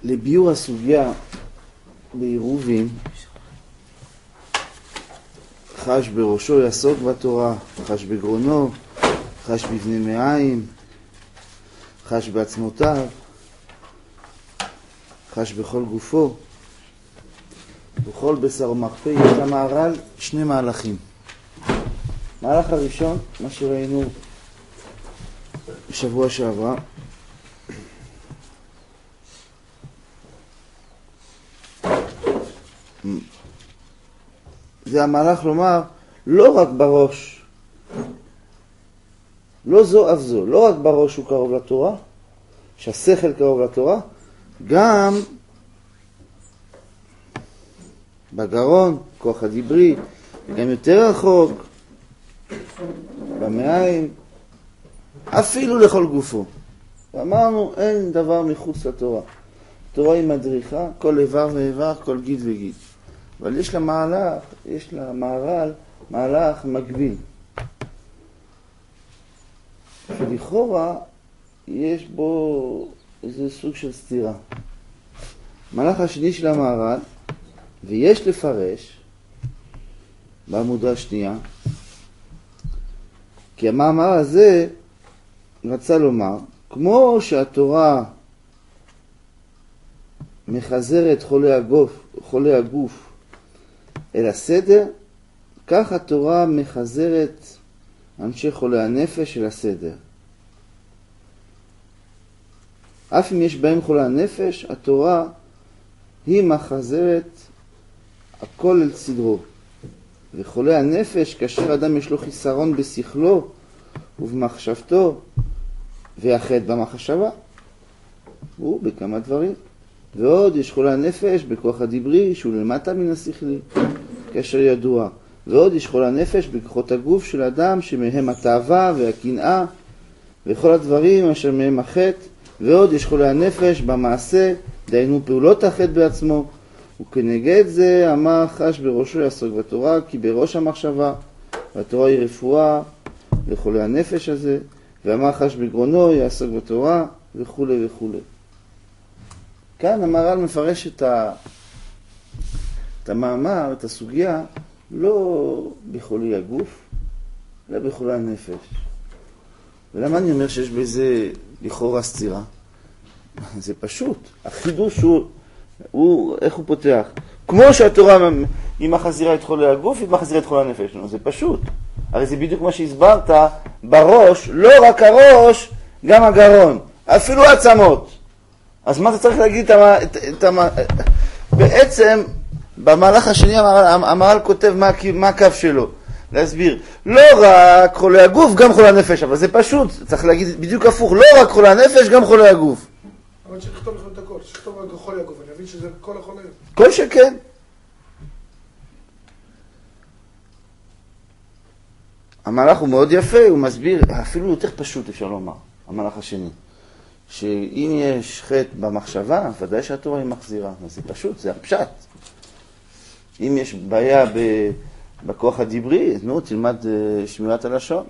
לביור הסוגיה בעירובין, חש בראשו יעסוק בתורה, חש בגרונו, חש בבני מעיים, חש בעצמותיו, חש בכל גופו, בכל בשר ומרפא. יש למהר"ל שני מהלכים. מהלך הראשון, מה שראינו בשבוע שעבר, זה המהלך לומר לא רק בראש, לא זו אף זו, לא רק בראש הוא קרוב לתורה, שהשכל קרוב לתורה, גם בגרון, כוח הדיברי, וגם יותר רחוק, במעיים, אפילו לכל גופו. ואמרנו, אין דבר מחוץ לתורה. התורה היא מדריכה, כל איבר ואיבר, כל גיד וגיד. אבל יש לה מהר"ל, מהלך מקביל. שלכאורה יש בו איזה סוג של סתירה. המהלך השני של המהר"ל, ויש לפרש בעמודה השנייה, כי המאמר הזה רצה לומר, כמו שהתורה מחזרת חולי הגוף אל הסדר, כך התורה מחזרת אנשי חולי הנפש אל הסדר. אף אם יש בהם חולי הנפש, התורה היא מחזרת הכל אל סדרו. וחולי הנפש, כאשר אדם יש לו חיסרון בשכלו ובמחשבתו, והחטא במחשבה, הוא בכמה דברים. ועוד יש חולי הנפש בכוח הדיברי, שהוא למטה מן השכלי, כאשר ידוע. ועוד יש חולי הנפש בכוחות הגוף של אדם, שמהם התאווה והקנאה, וכל הדברים אשר מהם החטא. ועוד יש חולי הנפש במעשה, דהיינו פעולות החטא בעצמו. וכנגד זה אמר חש בראשו יעסוק בתורה, כי בראש המחשבה, והתורה היא רפואה לחולי הנפש הזה, ואמר חש בגרונו יעסוק בתורה, וכו' וכו'. כאן המהר"ל מפרש את המאמר, את הסוגיה, לא בחולי הגוף, אלא בחולי הנפש. ולמה אני אומר שיש בזה לכאורה סתירה? זה פשוט. החידוש הוא איך הוא פותח? כמו שהתורה היא מחזירה את חולי הגוף, היא מחזירה את חולי הנפש. זה פשוט. הרי זה בדיוק מה שהסברת בראש, לא רק הראש, גם הגרון, אפילו העצמות. אז מה אתה צריך להגיד? בעצם במהלך השני המהר"ל כותב מה הקו שלו, להסביר. לא רק חולי הגוף, גם חולי הנפש, אבל זה פשוט, צריך להגיד בדיוק הפוך, לא רק חולי הנפש, גם חולי הגוף. אבל שכתוב לכם את הכל, שכתוב רק חולי הגוף, אני מבין שזה כל החולים. כל שכן. המהלך הוא מאוד יפה, הוא מסביר, אפילו יותר פשוט אפשר לומר, המהלך השני. שאם יש חטא במחשבה, ודאי שהתורה היא מחזירה. זה פשוט, זה הפשט. אם יש בעיה בכוח הדיברי, תלמד שמירת הלשון.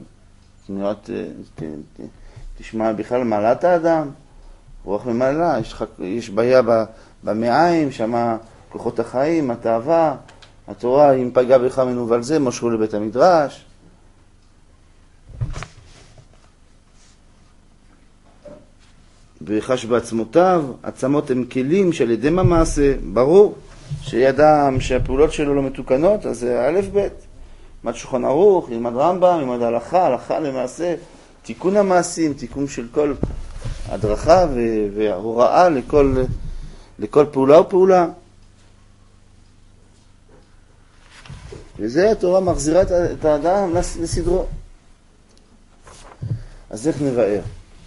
תשמע בכלל מעלת האדם, רוח ממעלה. יש בעיה במעיים, שמה כוחות החיים, התאווה. התורה, אם פגע בך מנובל זה, משכו לבית המדרש. וחש בעצמותיו, עצמות הם כלים שעל ידי המעשה, ברור שידע שהפעולות שלו לא מתוקנות, אז זה א' ב', ילמד שולחן ערוך, ילמד רמב"ם, ילמד הלכה למעשה, תיקון המעשים, תיקון של כל הדרכה וההוראה לכל פעולה ופעולה. וזה התורה מחזירה את האדם לסדרו. אז איך נבאר?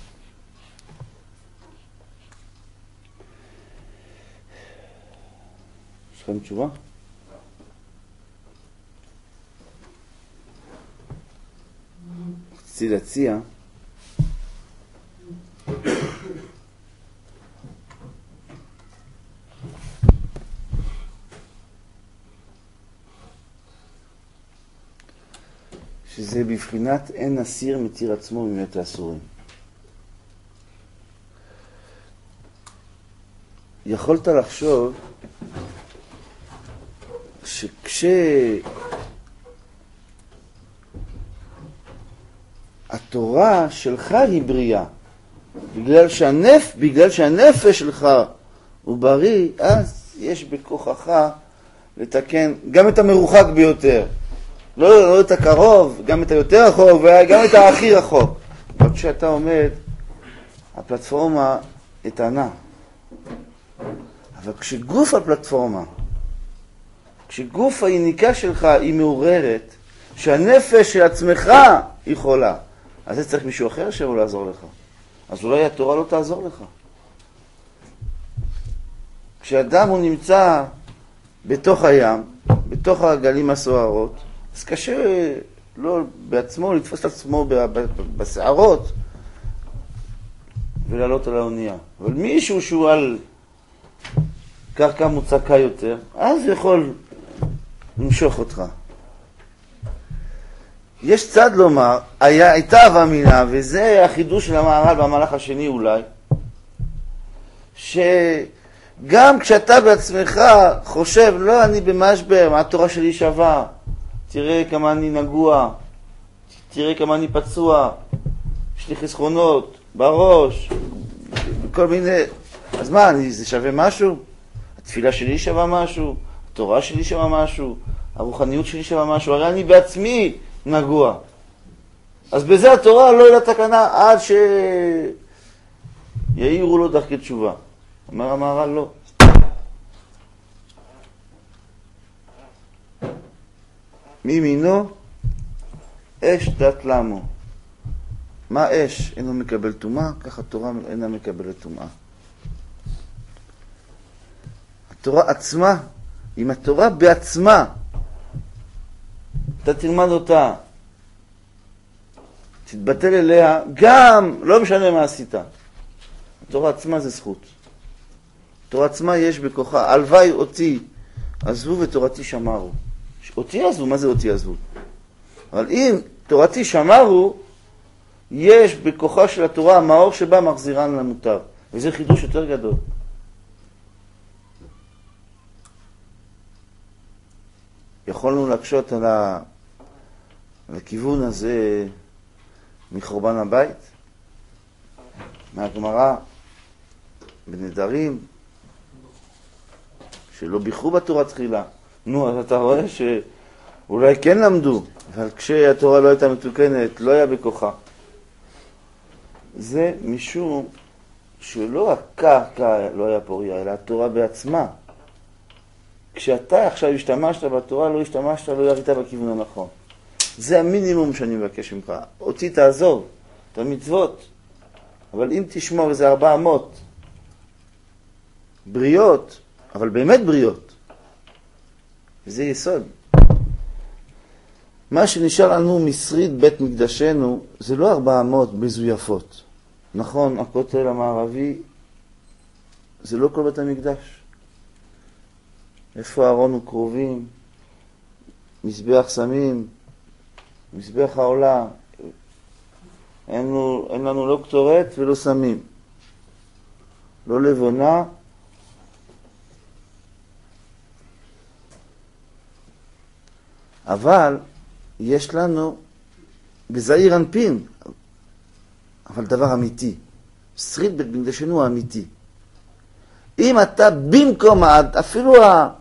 יש לכם תשובה? רציתי להציע שזה בבחינת אין אסיר מתיר עצמו ממת האסורים. יכולת לחשוב התורה שלך היא בריאה, בגלל שהנפש שלך הוא בריא, אז יש בכוחך לתקן גם את המרוחק ביותר. לא את הקרוב, גם את היותר רחוק וגם את הכי רחוק. אבל כשאתה עומד, הפלטפורמה איתנה. אבל כשגוף הפלטפורמה, כשגוף היניקה שלך היא מעוררת, שהנפש של עצמך היא חולה, אז זה צריך מישהו אחר שיבוא לעזור לך. אז אולי התורה לא תעזור לך. כשאדם הוא נמצא בתוך הים, בתוך הגלים הסוערות, אז קשה לא בעצמו לתפוס את עצמו בסערות ולעלות על האונייה. אבל מישהו שהוא על קרקע מוצקה יותר, אז יכול למשוך אותך. יש צד לומר, הייתה אבמינה, וזה החידוש של המהר"ל במהלך השני אולי, שגם כשאתה בעצמך חושב, לא, אני במשבר, מה התורה שלי שווה, תראה כמה אני נגוע, תראה כמה אני פצוע, יש לי חסכונות בראש, בכל מיני, אז מה, זה שווה משהו? התפילה שלי שווה משהו? התורה שלי שווה משהו? הרוחניות שלי שווה משהו? הרי אני בעצמי נגוע. אז בזה התורה לא יהיה תקנה עד שיעירו לו דרכי תשובה. אומר המהר"ל לא. מימינו אש דת למו. מה אש אינו מקבל טומאה, ככה התורה אינה מקבלת טומאה. התורה עצמה, אם התורה בעצמה, אתה תלמד אותה, תתבטל אליה, גם לא משנה מה עשית. התורה עצמה זה זכות. התורה עצמה יש בכוחה, הלוואי אותי עזבו ותורתי שמרו. אותי עזבו, מה זה אותי עזבו? אבל אם תורתי שמרו, יש בכוחה של התורה המאור שבה מחזירן למותר. וזה חידוש יותר גדול. יכולנו להקשות על הכיוון הזה מחורבן הבית, מהגמרא בנדרים, שלא ביחרו בתורה תחילה. נו, אז אתה רואה שאולי כן למדו, אבל כשהתורה לא הייתה מתוקנת, לא היה בכוחה. זה משום שלא הקרקע לא היה פוריה, אלא התורה בעצמה. כשאתה עכשיו השתמשת בתורה, לא השתמשת, לא ירית בכיוון הנכון. זה המינימום שאני מבקש ממך. אותי תעזוב, את המצוות. אבל אם תשמור איזה 400 בריאות, אבל באמת בריאות, וזה יסוד. מה שנשאר לנו משריד בית מקדשנו, זה לא 400 מזויפות. נכון, הכותל המערבי, זה לא כל בית המקדש. איפה הארון וקרובים, מזבח סמים, מזבח העולה, אין לנו לא קטורת ולא סמים, לא לבונה, אבל יש לנו בזעיר אנפין, אבל דבר אמיתי, שריד בית מקדשנו האמיתי. אם אתה במקום, אפילו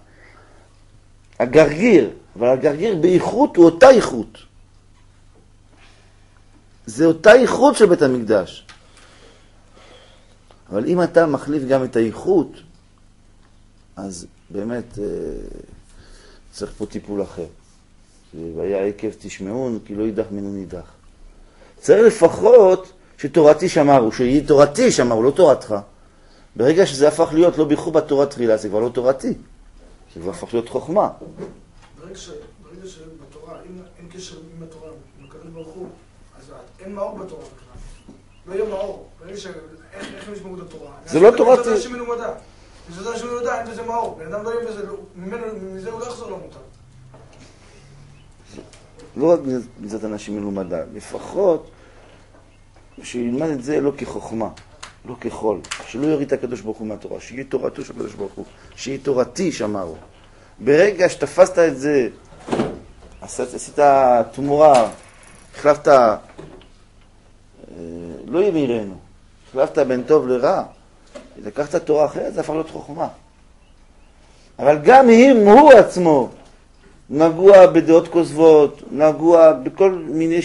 הגרגיר, אבל הגרגיר באיכות הוא אותה איכות. זה אותה איכות של בית המקדש. אבל אם אתה מחליף גם את האיכות, אז באמת צריך פה טיפול אחר. והיה עקב תשמעון, כי לא יידח ממנו נידח. צריך לפחות שתורתי שמרו, שהיא תורתי שמרו, לא תורתך. ברגע שזה הפך להיות לא ביחור בתורה תחילה, זה כבר לא תורתי. זה כבר הפך להיות חוכמה. ברגע שבתורה, אין קשר עם התורה, עם הקדוש ברוך הוא, אז אין מאור בתורה בכלל. לא יהיה מאור. ברגע איך הם ישמעו את התורה? זה לא תורתי. זה אנשים מלומדה. זה אנשים מלומדה, אין בזה מאור. בן אדם לא יהיה בזה, מזה הוא לא יחזור למותר. לא רק מצד אנשים מלומדה, לפחות שילמד את זה לא כחוכמה, לא ככל, שלא יוריד את הקדוש ברוך הוא מהתורה, שיהיה תורתו של הקדוש ברוך הוא, שיהיה תורתי שמרו. ברגע שתפסת את זה, עשית תמורה, החלפת, לא ימירנו, החלפת בין טוב לרע, לקחת תורה אחרת, זה הפך להיות חוכמה. אבל גם אם הוא עצמו נגוע בדעות כוזבות, נגוע בכל מיני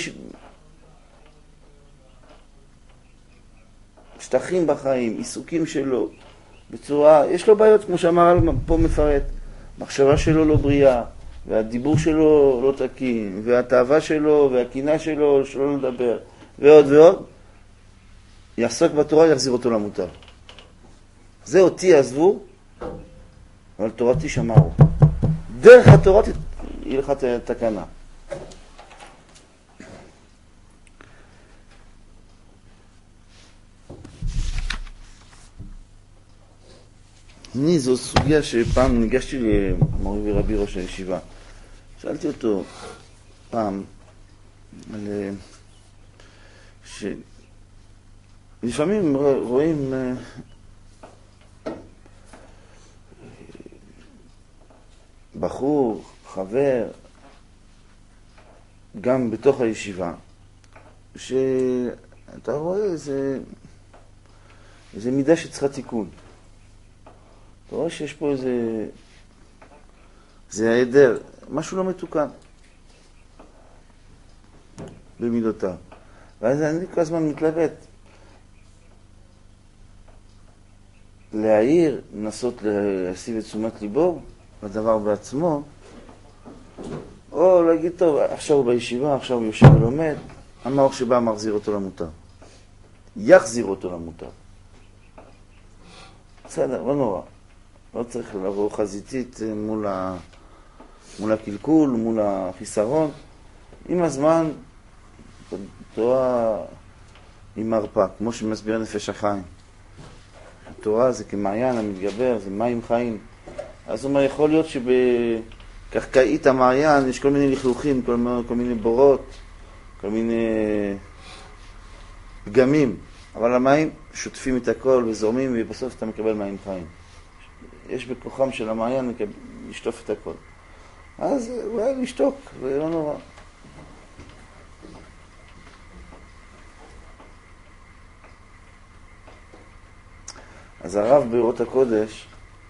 שטחים בחיים, עיסוקים שלו, בצורה, יש לו בעיות, כמו שאמר פה מפרט, מחשבה שלו לא בריאה, והדיבור שלו לא תקין, והתאווה שלו, והקינה שלו, שלא לדבר, ועוד ועוד, יעסוק בתורה, יחזיר אותו למוטב. זה אותי עזבו, אבל תורתי שמרו. דרך התורה יהיה לך תקנה. זו סוגיה שפעם ניגשתי למורי ורבי ראש הישיבה. שאלתי אותו פעם על שלפעמים רואים בחור, חבר, גם בתוך הישיבה, שאתה רואה איזה מידה שצריכה תיקון. אתה רואה שיש פה זה העדר, משהו לא מתוקן במידותיו. ואז אני כל הזמן מתלבט. להעיר, לנסות להסיב את תשומת ליבו לדבר בעצמו, או להגיד, טוב, עכשיו הוא בישיבה, עכשיו הוא יושב ולומד, המאור שבא מחזיר אותו למוטב. יחזיר אותו למוטב. בסדר, לא נורא. לא צריך לבוא חזיתית מול הקלקול, מול החיסרון. עם הזמן, תורה היא מרפא, כמו שמסביר נפש החיים. התורה זה כמעיין המתגבר, זה מים חיים. אז הוא אומר, יכול להיות שבקרקעית המעיין יש כל מיני לכלוכים, כל מיני בורות, כל מיני פגמים, אבל המים שוטפים את הכל וזורמים, ובסוף אתה מקבל מים חיים. יש בכוחם של המעיין לשטוף את הכל. אז הוא היה לשתוק, ולא נורא. אז הרב באורות הקודש,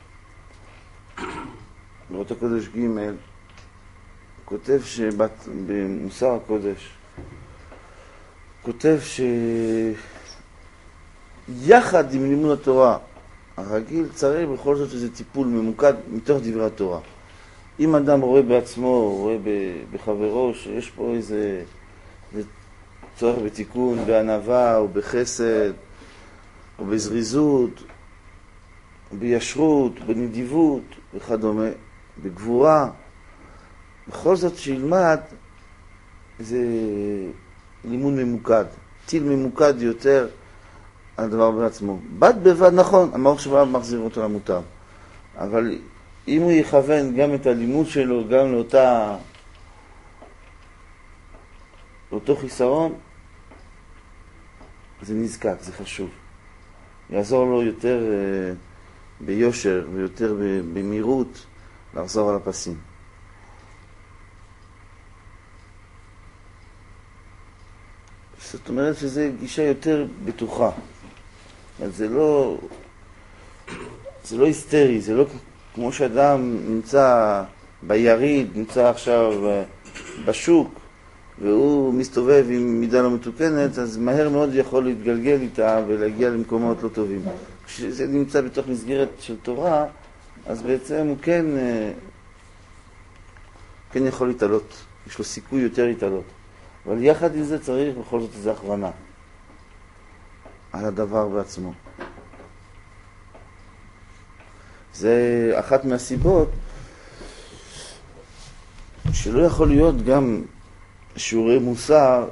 באורות הקודש ג' כותב במוסר הקודש, כותב שיחד עם לימוד התורה הרגיל צריך בכל זאת איזה טיפול ממוקד מתוך דברי התורה. אם אדם רואה בעצמו, רואה בחברו שיש פה איזה צורך בתיקון, בענווה או בחסד או בזריזות, בישרות, בנדיבות וכדומה, בגבורה, בכל זאת שילמד איזה לימוד ממוקד, טיל ממוקד יותר על דבר בעצמו. בד בבד, נכון, המאור שבא מחזיר אותו למוטב, אבל אם הוא יכוון גם את הלימוד שלו, גם לאותו חיסרון, זה נזקק, זה חשוב. יעזור לו יותר ביושר ויותר במהירות לחזור על הפסים. זאת אומרת שזו גישה יותר בטוחה. זה לא היסטרי, זה לא כמו שאדם נמצא ביריד, נמצא עכשיו בשוק, והוא מסתובב עם מידה לא מתוקנת, אז מהר מאוד יכול להתגלגל איתה ולהגיע למקומות לא טובים. כשזה נמצא בתוך מסגרת של תורה, אז בעצם הוא כן יכול להתעלות, יש לו סיכוי יותר להתעלות. אבל יחד עם זה צריך בכל זאת איזו הכוונה על הדבר בעצמו. זה אחת מהסיבות שלא יכול להיות גם שיעורי מוסר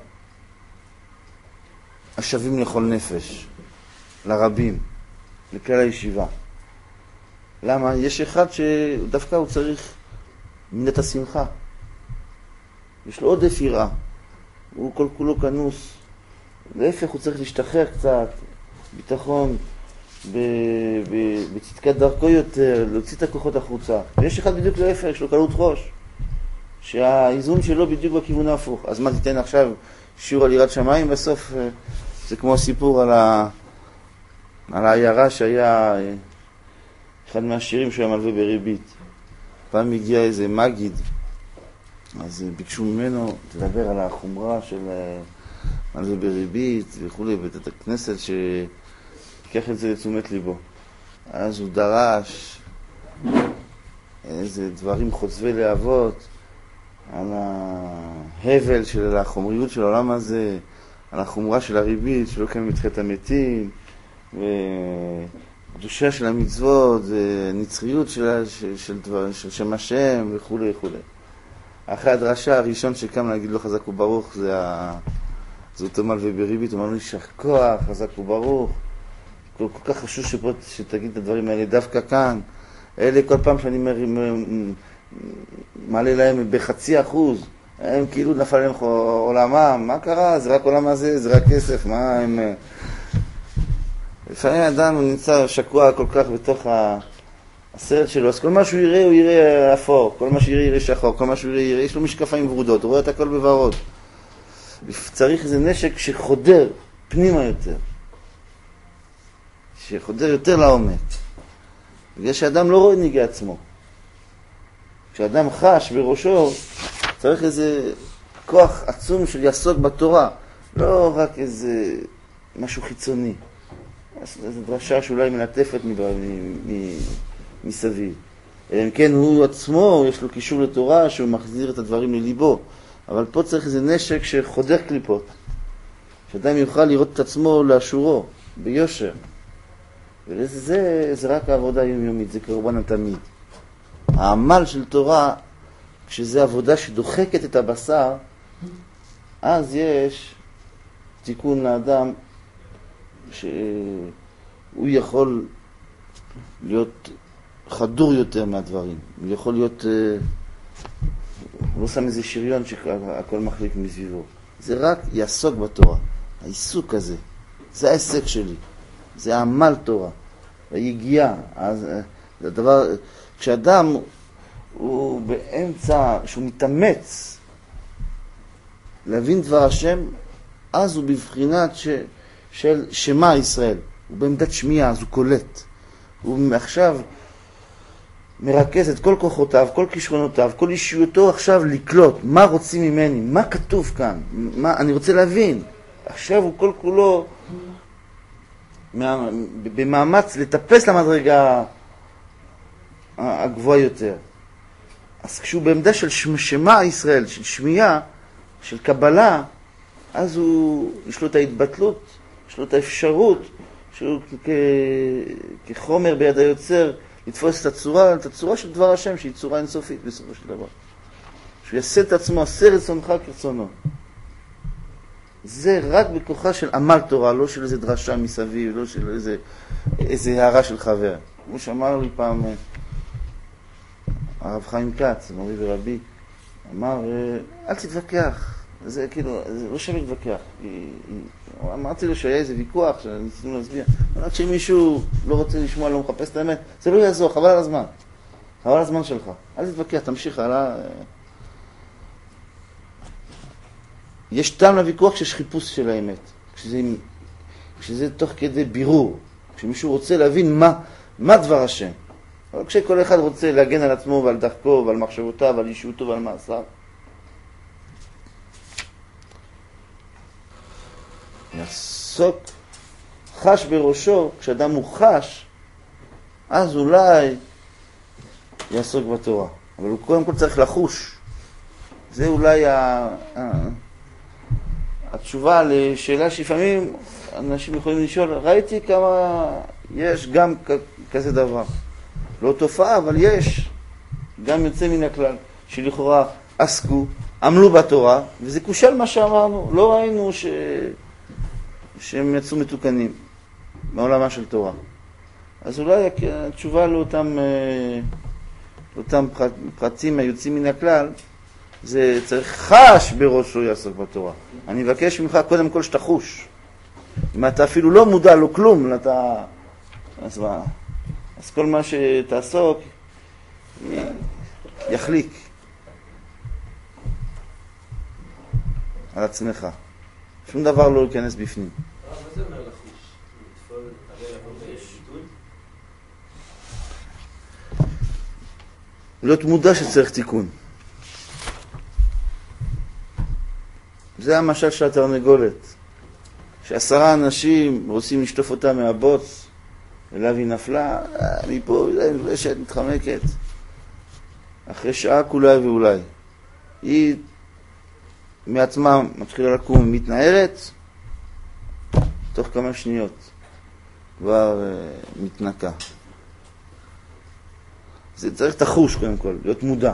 השווים לכל נפש, לרבים, לכלל הישיבה. למה? יש אחד שדווקא הוא צריך מידת השמחה. יש לו עודף יראה. הוא כל כולו כנוס. להפך, הוא צריך להשתחרר קצת, ביטחון בצדקת דרכו יותר, להוציא את הכוחות החוצה. ויש אחד בדיוק להפך, יש לו קלות ראש, שהאיזון שלו בדיוק בכיוון ההפוך. אז מה תיתן עכשיו שיעור על יראת שמיים? בסוף זה כמו הסיפור על העיירה שהיה אחד מהשירים שהוא היה מלווה בריבית. פעם הגיע איזה מגיד, אז ביקשו ממנו תדבר על החומרה של מלווה בריבית וכו', בית הכנסת שיקח את זה לתשומת ליבו. אז הוא דרש איזה דברים חוצבי להבות על ההבל של החומריות של העולם הזה, על החומרה של הריבית שלא קיים בתחיית המתים, וקדושה של המצוות, נצחיות של שם השם וכו' וכו'. אחרי הדרשה הראשון שקם להגיד לו חזק וברוך זה אותו מלווה בריבית. הוא אומר לו יישר כוח, חזק וברוך, כל כך חשוב שתגיד את הדברים האלה דווקא כאן. אלה כל פעם שאני מעלה להם ב0.5%, הם כאילו נפל להם עולמם. מה קרה? זה רק עולם הזה, זה רק כסף, מה הם... לפעמים האדם נמצא שקוע כל כך בתוך הסרט שלו, אז כל מה שהוא יראה הוא יראה אפור, כל מה שיראה יראה שחור, כל מה שהוא יראה, יש לו משקפיים ורודות, הוא רואה את הכל בוורוד. צריך איזה נשק שחודר פנימה יותר, שחודר יותר לעומק, בגלל שאדם לא רואה נגע עצמו. כשאדם חש בראשו, צריך איזה כוח עצום של יסוד בתורה, לא רק איזה משהו חיצוני. איזו דרשה שאולי מלטפת מסביב. אם כן, הוא עצמו, יש לו קישור לתורה, שהוא מחזיר את הדברים לליבו. אבל פה צריך איזה נשק שחודר קליפות. שאדם יוכל לראות את עצמו לאשורו, ביושר. וזה רק העבודה היומיומית, זה קורבן התמיד. העמל של תורה, כשזה עבודה שדוחקת את הבשר, אז יש תיקון לאדם שהוא יכול להיות חדור יותר מהדברים. הוא יכול להיות, הוא לא שם איזה שריון שהכל מחליק מסביבו. זה רק יעסוק בתורה. העיסוק הזה, זה העסק שלי. זה העמל תורה. היגיעה. זה הדבר, כשאדם הוא באמצע, שהוא מתאמץ להבין דבר השם, אז הוא בבחינת של שמה ישראל. הוא בעמדת שמיעה, אז הוא קולט. הוא עכשיו מרכז את כל כוחותיו, כל כישרונותיו, כל אישיותו עכשיו לקלוט. מה רוצים ממני? מה כתוב כאן? אני רוצה להבין. עכשיו הוא כל כולו במאמץ לטפס למדרגה הגבוהה יותר. אז כשהוא בעמדה של שמה ישראל, של שמיעה, של קבלה, אז יש לו את ההתבטלות, יש לו את האפשרות, שהוא כחומר ביד היוצר, לתפוס את הצורה של דבר השם, שהיא צורה אינסופית בסופו של דבר. שהוא יעשה את עצמו, עשה רצונך כרצונו. זה רק בכוחה של עמל תורה, לא של איזה דרשה מסביב, לא של איזה הערה של חבר. כמו שאמר לי פעם הרב חיים כץ, מורי ורבי, אמר, אל תתווכח. זה כאילו, זה לא שווה להתווכח. אמרתי לו שהיה איזה ויכוח, שניסינו להסביר. רק שמישהו לא רוצה לשמוע, לא מחפש את האמת, זה לא יעזור, חבל על הזמן. חבל על הזמן שלך. אל תתווכח, תמשיך הלאה. יש טעם לוויכוח שיש חיפוש של האמת. כשזה תוך כדי בירור. כשמישהו רוצה להבין מה דבר השם. אבל כשכל אחד רוצה להגן על עצמו ועל דרכו ועל מחשבותיו ועל אישיותו ועל מעשיו. יעסוק, חש בראשו, כשאדם הוא חש, אז אולי יעסוק בתורה. אבל הוא קודם כל צריך לחוש. זה אולי התשובה לשאלה שלפעמים אנשים יכולים לשאול, ראיתי כמה יש גם כזה דבר. לא תופעה, אבל יש גם יוצא מן הכלל, שלכאורה עסקו, עמלו בתורה, וזה קושל מה שאמרנו. לא ראינו שהם יצאו מתוקנים מעולמה של תורה. אז אולי התשובה לאותם פרטים היוצאים מן הכלל, זה צריך חש בראשו יעסוק בתורה. אני מבקש ממך קודם כל שתחוש. אם אתה אפילו לא מודע לו כלום, אתה... אז מה? אז כל מה שתעסוק יחליק על עצמך. שום דבר לא ייכנס בפנים. מה זה אומר לחוש? לתפול, הרי לבוא בישדוד? להיות מודע שצריך תיקון. זה המשל של התרנגולת. ש10 אנשים רוצים לשטוף אותה מהבוץ, אליו היא נפלה, מפה היא נפלשת, מתחמקת. אחרי שעה כולי ואולי. היא מעצמה מתחילה לקום, מתנערת, תוך כמה שניות כבר מתנקה. זה צריך תחוש קודם כל, להיות מודע.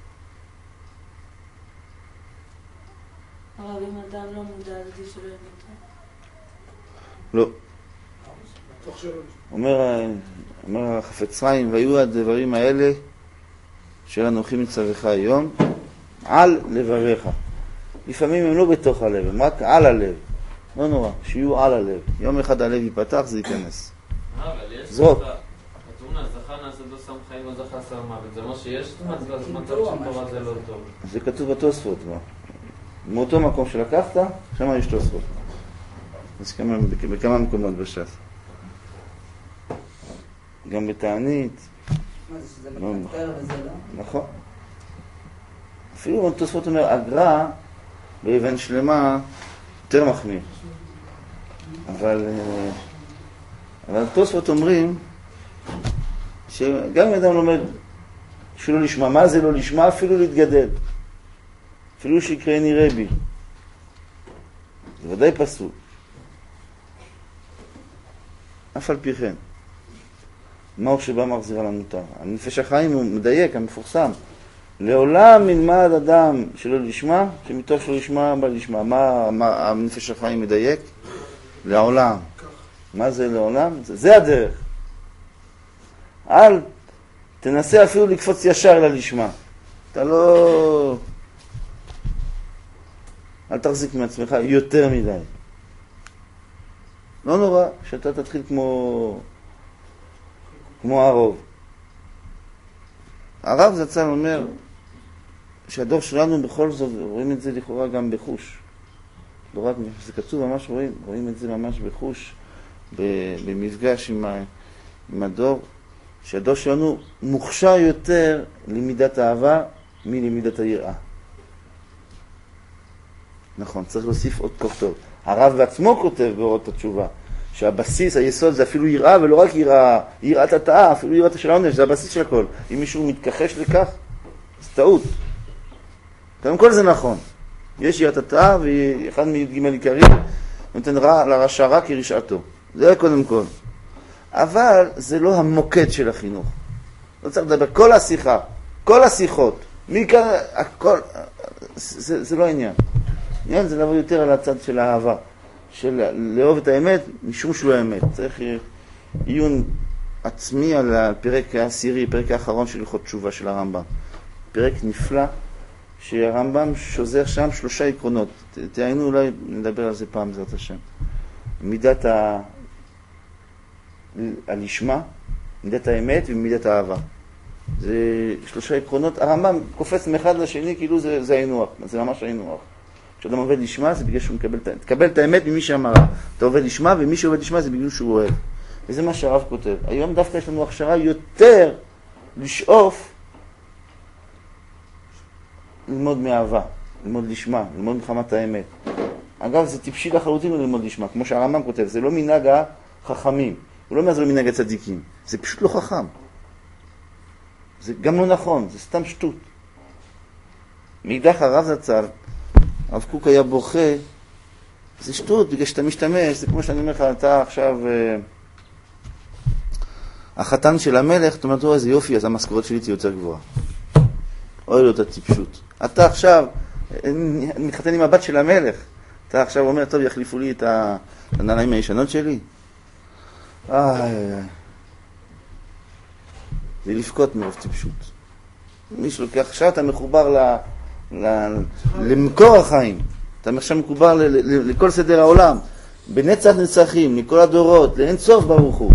הרב, אם אדם לא מודע לזה שלא ימותו? לא. תוך שלוש. אומר החפץ חיים, והיו הדברים האלה אשר אנוכי מצווך היום, על לבביך. לפעמים הם לא בתוך הלב, הם רק על הלב. לא נורא, שיהיו על הלב. יום אחד הלב ייפתח, זה ייכנס. אבל יש... זרוק. כתוב זכה נעשה לא שם חיים, לא זכה שם מוות. זה אומר שיש מצב שתורה זה לא טוב. זה כתוב בתוספות. מאותו מקום שלקחת, שם יש תוספות. אז בכמה מקומות בש"ס. גם בתענית. מה זה שזה מקטר וזה לא? נכון. אפילו התוספות אומר, אגרה באבן שלמה יותר מחמיר. אבל התוספות אומרים שגם אם אדם לומד שלא לשמה, מה זה לא לשמה? אפילו להתגדל. אפילו שיקראני רבי. זה ודאי פסול. אף על פי כן. מהו שבא מחזיר על המותר? הנפש החיים הוא מדייק, המפורסם. לעולם ילמד אדם שלא לשמה, שמתוך שלא לשמה בא לשמה. מה הנפש החיים מדייק? לעולם. מה זה לעולם? זה הדרך. אל תנסה אפילו לקפוץ ישר ללשמה. אתה לא... אל תחזיק מעצמך יותר מדי. לא נורא שאתה תתחיל כמו הרוב. הרב זצ"ל אומר שהדור שלנו בכל זאת, רואים את זה לכאורה גם בחוש. לא רק, זה כתוב ממש רואים את זה ממש בחוש, במפגש עם הדור, שהדור שלנו מוכשר יותר למידת האהבה מלמידת היראה. נכון, צריך להוסיף עוד כותב. הרב בעצמו כותב באורות התשובה, שהבסיס, היסוד זה אפילו יראה, ולא רק יראת התאה, אפילו יראת של העונש, זה הבסיס של הכל. אם מישהו מתכחש לכך, זה טעות. קודם כל זה נכון. יש יראת התאה, ואחד מג' עיקרים נותן לרשע רע כרשעתו. זה קודם כל. אבל זה לא המוקד של החינוך. לא צריך לדבר, כל השיחה, כל השיחות, מכאן, הכל, זה לא העניין. העניין זה לבוא יותר על הצד של האהבה. של לאהוב את האמת משום שהוא האמת. צריך עיון עצמי על הפרק העשירי, פרק האחרון של הלכות תשובה של הרמב"ם. פרק נפלא שהרמב"ם שוזר שם 3 עקרונות. תעיינו, אולי נדבר על זה פעם, זאת השם. מידת הלשמה, מידת האמת ומידת האהבה. זה 3 עקרונות. הרמב"ם קופץ מאחד לשני כאילו זה האינוח, זה ממש האינוח. כשאדם עובד לשמה זה בגלל שהוא מקבל את האמת ממי שאמר. אתה עובד לשמה ומי שעובד לשמה זה בגלל שהוא אוהב. וזה מה שהרב כותב. היום דווקא יש לנו הכשרה יותר לשאוף ללמוד מאהבה, ללמוד לשמה, ללמוד מחמת האמת. אגב, זה טיפשי לחלוטין ללמוד לשמה, כמו שהרמב"ם כותב, זה לא מנהג החכמים, הוא לא אומר זה לא מנהג הצדיקים, זה פשוט לא חכם. זה גם לא נכון, זה סתם שטות. מאידך הרב זצ"ל, הרב קוק היה בוכה, זה שטות, בגלל שאתה משתמש, זה כמו שאני אומר לך, אתה עכשיו החתן של המלך, אתה אומר, איזה יופי, אז המשכורת שלי תהיה יותר גבוהה. אוי לו את הטיפשות. אתה עכשיו מתחתן עם הבת של המלך, אתה עכשיו אומר, טוב, יחליפו לי את הנעליים הישנות שלי? זה לבכות מרוב טיפשות. מי שלוקח, עכשיו אתה מחובר למקור החיים. אתה עכשיו מחובר לכל סדר העולם. בנצח נצחים, מכל הדורות, לאין סוף ברוך הוא.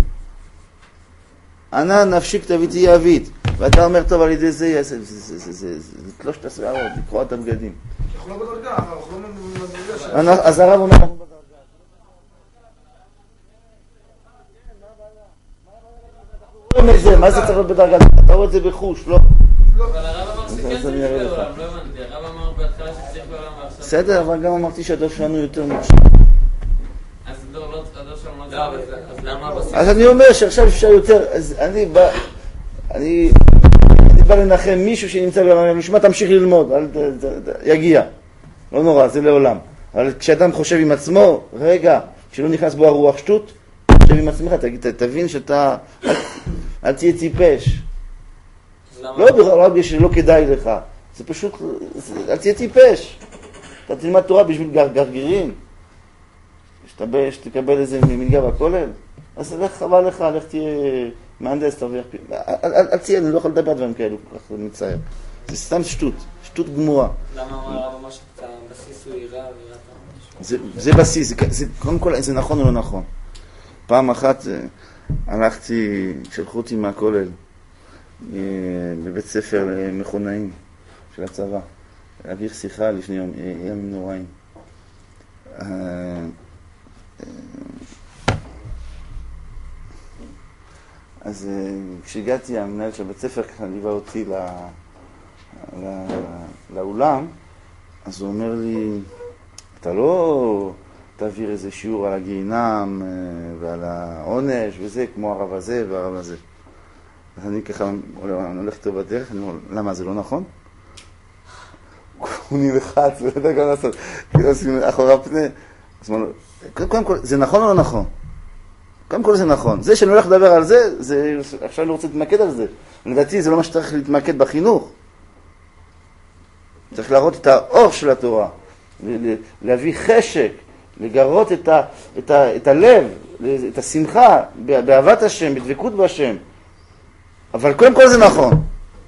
ענן נפשי כתביתי אבית. ואתה אומר, טוב, על ידי זה, זה תלוש את השערות, לקרוע את הבגדים. אנחנו לא בדרגה, אנחנו לא בדרגה. אז הרב אומר, אנחנו בדרגה. מה זה צריך להיות בדרגה? אתה רואה את זה בחוש, לא? אבל הרב אמר שכן צריך בעולם, לא הבנתי. הרב אמר בהתחלה שצריך בעולם ועכשיו... בסדר, אבל גם אמרתי שהדור שלנו יותר מוקשר. אז הדור שלנו לא צריך... אז למה הבסיס? אז אני אומר שעכשיו אפשר יותר, אז אני בא לנחם מישהו שנמצא בעולם, נשמע תמשיך ללמוד, יגיע. לא נורא, זה לעולם. אבל כשאדם חושב עם עצמו, רגע, כשלא נכנס בו הרוח שטות, חושב עם עצמך, תבין שאתה, אל תהיה טיפש. לא בגלל שלא כדאי לך, זה פשוט, אל תהיה טיפש. אתה תלמד תורה בשביל גרגירים, שתקבל איזה מלגה בכולל, אז לך חבל לך, לך תהיה מהנדס, תרוויח פי. אל תהיה, אני לא יכול לדבר דברים כאלו, כל כך מצער. זה סתם שטות, שטות גמורה. למה הרב אמר שהבסיס הוא יראה ויראה? זה בסיס, קודם כל זה נכון או לא נכון. פעם אחת הלכתי, שלחו אותי מהכולל, בבית ספר מכונאים של הצבא, להעביר שיחה לפני ימים נוראים. אז כשהגעתי, המנהל של בית ספר ככה ליווה אותי לאולם, אז הוא אומר לי, אתה לא תעביר איזה שיעור על הגיהינם ועל העונש וזה, כמו הרב הזה והרב הזה. אז אני ככה הולך טוב בדרך, אני אומר, למה זה לא נכון? הוא נלחץ, לא יודע גם לעשות, כאילו עושים אחורה פנה. אז אמרנו, קודם כל, זה נכון או לא נכון? קודם כל זה נכון. זה שאני הולך לדבר על זה, עכשיו אני רוצה להתמקד על זה. לדעתי זה לא מה שצריך להתמקד בחינוך. צריך להראות את האור של התורה, להביא חשק, לגרות את הלב, את השמחה, באהבת השם, בדבקות בהשם. אבל קודם כל זה נכון.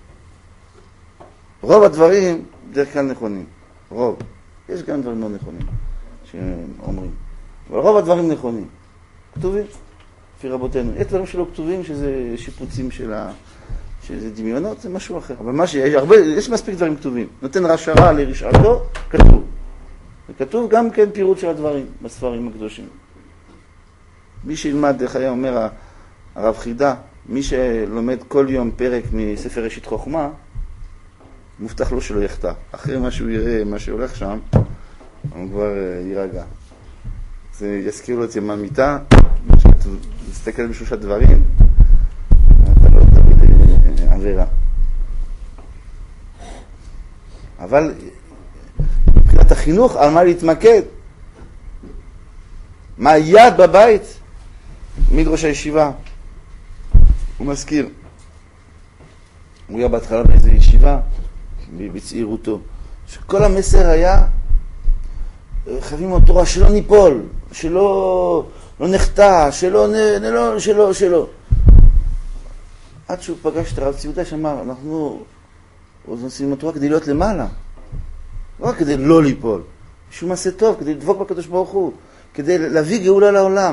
רוב הדברים בדרך כלל נכונים. רוב. יש גם דברים לא נכונים שאומרים. אבל רוב הדברים נכונים. כתובים, לפי רבותינו. יש דברים שלא כתובים, שזה שיפוצים שזה דמיונות, זה משהו אחר. אבל יש מספיק דברים כתובים. נותן רשרה לרשעתו, כתוב. וכתוב גם כן פירוט של הדברים בספרים הקדושים. מי שילמד, דרך היה אומר הרב חידה, מי שלומד כל יום פרק מספר ראשית חוכמה, מובטח לו שלא יחטא. אחרי מה שהוא יראה, מה שהולך שם, הוא כבר יירגע. זה יזכיר לו את זה מהמיטה, להסתכל בשלושה דברים, אתה לא תמיד עבירה. אבל מבחינת החינוך, על מה להתמקד? מה היעד בבית? מדרוש הישיבה. הוא מזכיר. הוא היה בהתחלה באיזו ישיבה, בצעירותו, שכל המסר היה, חייבים עוד תורה, שלא ניפול, שלא נחטא, שלא. עד שהוא פגש את הרב ציודה שאמר, אנחנו עושים התורה כדי להיות למעלה. לא רק כדי לא ליפול. שהוא מעשה טוב, כדי לדבוק בקדוש ברוך הוא, כדי להביא גאולה לעולם,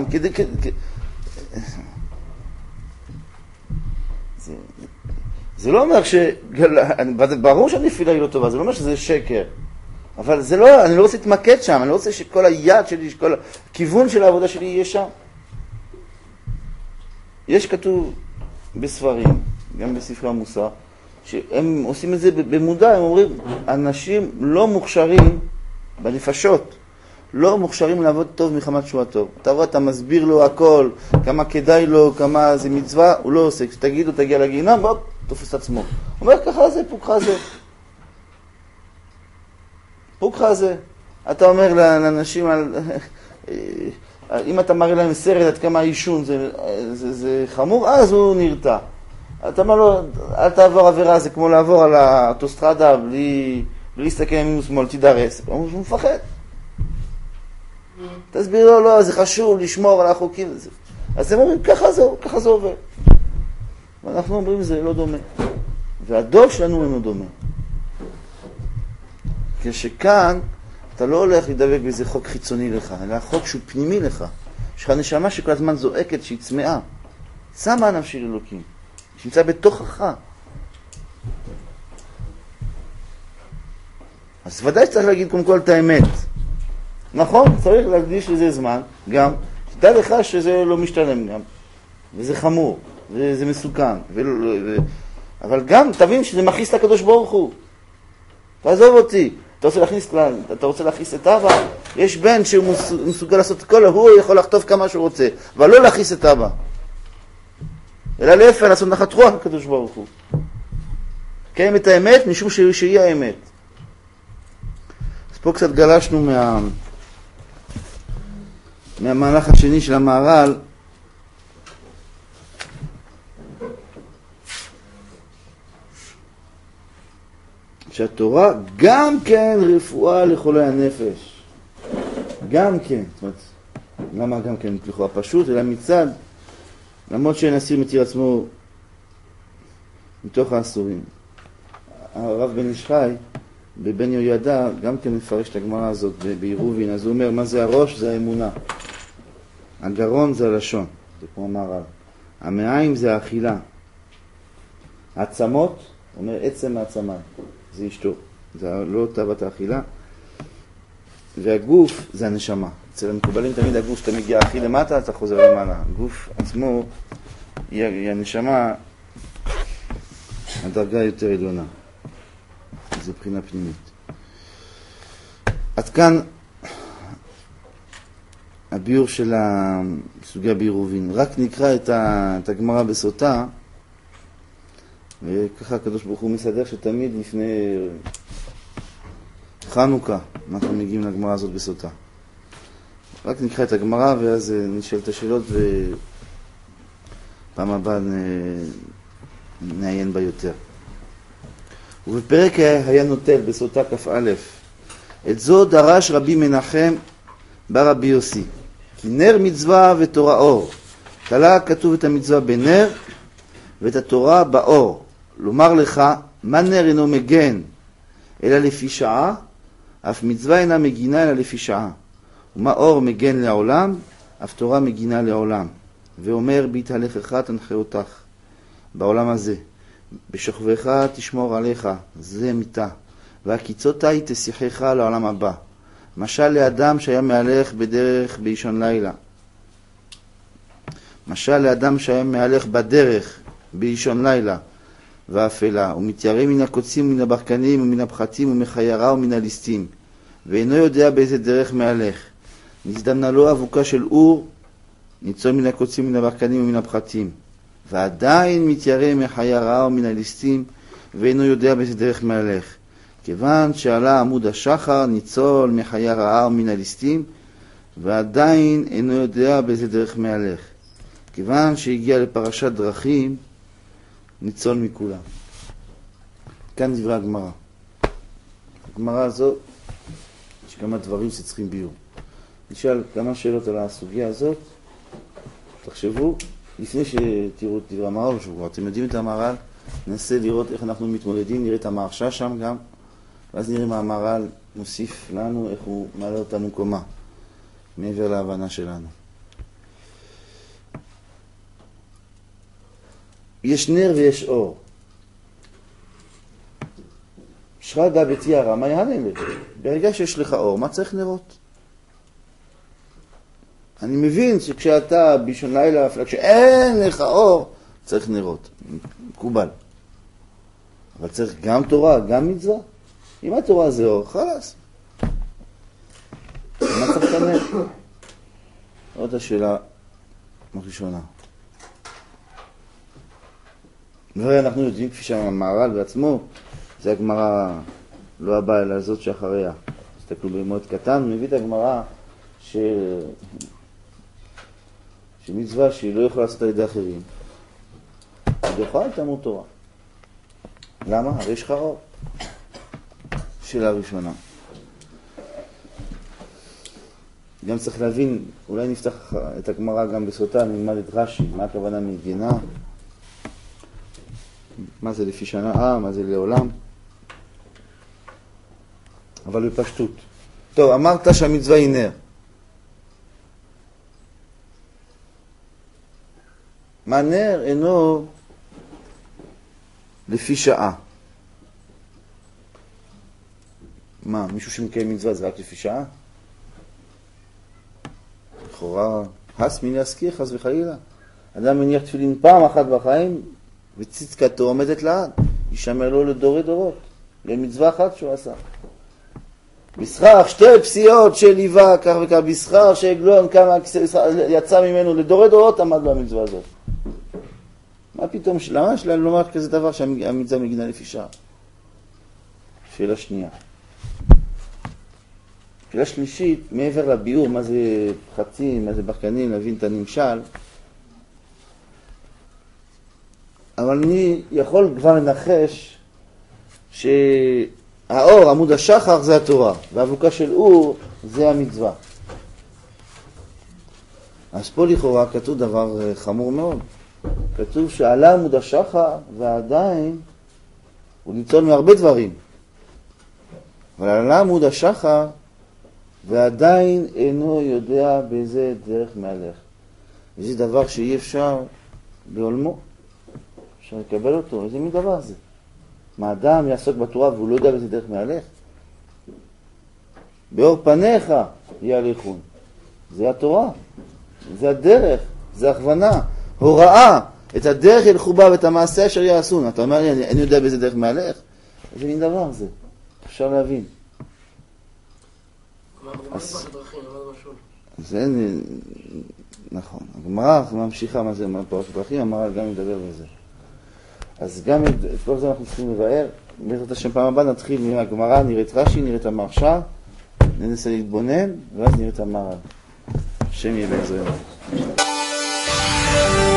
זה לא אומר ברור שהנפילה היא לא טובה, זה לא אומר שזה שקר. אבל זה לא, אני לא רוצה להתמקד שם, אני לא רוצה שכל היד שלי, שכל הכיוון של העבודה שלי יהיה שם. יש כתוב בספרים, גם בספרי המוסר, שהם עושים את זה במודע, הם אומרים, אנשים לא מוכשרים בנפשות, לא מוכשרים לעבוד טוב מחמת שהוא הטוב. אתה רואה, אתה מסביר לו הכל, כמה כדאי לו, כמה זה מצווה, הוא לא עושה. כשתגיד לו, תגיע לגיהינום, בוא, תופס עצמו. הוא אומר, ככה זה, פוקחה זה. פוקחה זה. אתה אומר לאנשים, אם אתה מראה להם סרט עד כמה העישון זה חמור, אז הוא נרתע. אתה אומר לו, אל תעבור עבירה, זה כמו לעבור על האוטוסטרדה בלי להסתכל ימין ושמאל, תידרס. הוא מפחד. תסביר לו, לא, זה חשוב לשמור על החוקים. אז הם אומרים, ככה זה עובר. ואנחנו אומרים, זה לא דומה. והדור שלנו אינו דומה. כשכאן אתה לא הולך להידבק באיזה חוק חיצוני לך, אלא חוק שהוא פנימי לך. יש לך נשמה שכל הזמן זועקת, שהיא צמאה. שמה נפשי לאלוקים, שנמצא בתוכך. אז ודאי שצריך להגיד קודם כל את האמת. נכון, צריך להקדיש לזה זמן, גם. תדע לך שזה לא משתלם גם, וזה חמור, וזה מסוכן. אבל גם תבין שזה מכניס לקדוש ברוך הוא. תעזוב אותי. אתה רוצה להכניס את אבא? יש בן שהוא מסוגל לעשות הכל, הוא יכול לכתוב כמה שהוא רוצה, אבל לא להכניס את אבא. אלא להפך, לעשות נחת רוח לקדוש ברוך הוא. קיים את האמת משום שהיא האמת. אז פה קצת גלשנו מהמהלך השני של המהר"ל. שהתורה גם כן רפואה לחולי הנפש. גם כן. זאת אומרת, למה גם כן לכאורה פשוט? אלא מצד, למרות שהנשיא מתיר עצמו מתוך האסורים. הרב בן איש חי, בבן יהוידע, גם כן מפרש את הגמרא הזאת בעירובין. אז הוא אומר, מה זה הראש? זה האמונה. הגרון זה הלשון. זה כמו המהר"ל. המעיים זה האכילה. העצמות, הוא אומר, עצם העצמה. זה אשתו. זה לא תאוות האכילה. והגוף זה הנשמה. אצל המקובלים תמיד הגוף שאתה מגיע הכי למטה, אתה חוזר למעלה. הגוף עצמו היא הנשמה, הדרגה יותר עליונה. זה בחינה פנימית. עד כאן הביור של הסוגיה בעירובין. רק נקרא את הגמרא בסוטה, וככה הקדוש ברוך הוא מסדר שתמיד לפני חנוכה אנחנו מגיעים לגמרא הזאת בסוטה. רק נקרא את הגמרא ואז נשאל את השאלות ופעם הבאה נעיין בה יותר. ובפרק היה נוטל בסוטה כ"א, את זו דרש רבי מנחם בר רבי יוסי, כי נר מצווה ותורה אור. תלה כתוב את המצווה בנר ואת התורה באור. לומר לך, מה נר אינו מגן אלא לפי שעה, אף מצווה אינה מגינה אלא לפי שעה. ומה אור מגן לעולם, אף תורה מגינה לעולם. ואומר, בהתהלכך תנחה אותך בעולם הזה, בשוכבך תשמור עליך, זה מיתה, והקיצותה היא תשיחך לעולם הבא. משל לאדם שהיה מהלך בדרך באישון לילה. משל לאדם שהיה מהלך בדרך באישון לילה ואפלה, ומתיירא מן הקוצים ומן הברקנים ומן הפחתים ומחיירה ומן הליסטים, ואינו יודע באיזה דרך מהלך. נזדמנה לו אבוקה של אור, ניצול מן הקוצים ומן הברקנים ומן הפחתים, ועדיין מתיירא מחיירה ומן הליסטים, ואינו יודע באיזה דרך מהלך. כיוון שעלה עמוד השחר, ניצול מחיירה ומן הליסטים, ועדיין אינו יודע באיזה דרך מהלך. כיוון שהגיע לפרשת דרכים, ניצול מכולם. כאן דברי הגמרא. הגמרא הזו, יש כמה דברים שצריכים ביור. נשאל כמה שאלות על הסוגיה הזאת. תחשבו, לפני שתראו את דברי המהר"ל, אתם יודעים את המהר"ל, ננסה לראות איך אנחנו מתמודדים, נראה את המהרש"א שם גם, ואז נראה מה המהר"ל מוסיף לנו, איך הוא מעלה אותנו קומה, מעבר להבנה שלנו. יש נר ויש אור. שרגא בתיארה, מה יענה? ברגע שיש לך אור, מה צריך נרות? אני מבין שכשאתה באישון לילה, כשאין לך אור, צריך נרות. מקובל. אבל צריך גם תורה, גם מצווה. אם התורה זה אור, חלס. מה צריך לנר? עוד השאלה הראשונה. אנחנו יודעים, כפי שהמהר"ל בעצמו, זה הגמרא לא הבאה, אלא זאת שאחריה. תסתכלו במועד קטן, הוא מביא את הגמרא שמצווה שהיא לא יכולה לעשות על ידי אחרים. היא יכולה לתלמוד תורה. למה? הרי יש לך אור. שאלה ראשונה. גם צריך להבין, אולי נפתח את הגמרא גם בסוטה, נלמד את רש"י, מה הכוונה מגינה, מה זה לפי שנה, מה זה לעולם. אבל בפשטות. טוב, אמרת שהמצווה היא נר. מה נר אינו לפי שעה. מה, מישהו שמקיים מצווה זה רק לפי שעה? לכאורה, הס מי להזכיר, חס וחלילה. אדם מניח תפילין פעם אחת בחיים, וצדקתו עומדת לעד. יישמר לו לדורי דורות. למצווה אחת שהוא עשה. בשכר, שתי פסיעות של היווה, כך וכך, בשכר שעגלון, כמה יצא ממנו לדורי דורות, עמד לו המצווה הזאת. מה פתאום, למה יש להם לומר כזה דבר שהמצווה מגינה לפי שעה? שאלה שנייה. שאלה שלישית, מעבר לביאור, מה זה חצים, מה זה בחקנים, להבין את הנמשל, אבל אני יכול כבר לנחש שהאור, עמוד השחר, זה התורה, והאבוקה של אור זה המצווה. אז פה לכאורה כתוב דבר חמור מאוד. כתוב שעלה עמוד השחר ועדיין הוא ניצול מהרבה דברים. אבל עלה עמוד השחר ועדיין אינו יודע באיזה דרך מהלך. וזה דבר שאי אפשר בעולמו. אפשר לקבל אותו. איזה מין דבר זה? מה אדם יעסוק בתורה והוא לא יודע באיזה דרך מהלך? באור פניך יהלכון. זה התורה. זה הדרך. זה הכוונה. הוראה. את הדרך ילכו בה ואת המעשה אשר יעשון. אתה אומר לי, אני יודע באיזה דרך מהלך? איזה מין דבר זה? אפשר להבין. זה נכון. הגמרא ממשיכה מה זה פרשת דרכים, המהר"ל גם מדבר בזה. אז גם את כל זה אנחנו צריכים לבאר. בעזרת השם פעם הבאה נתחיל מהגמרא, נראה את רש"י, נראה את המהרש"א, ננסה להתבונן, ואז נראה את המהר"ל. השם יהיה בעזרנו.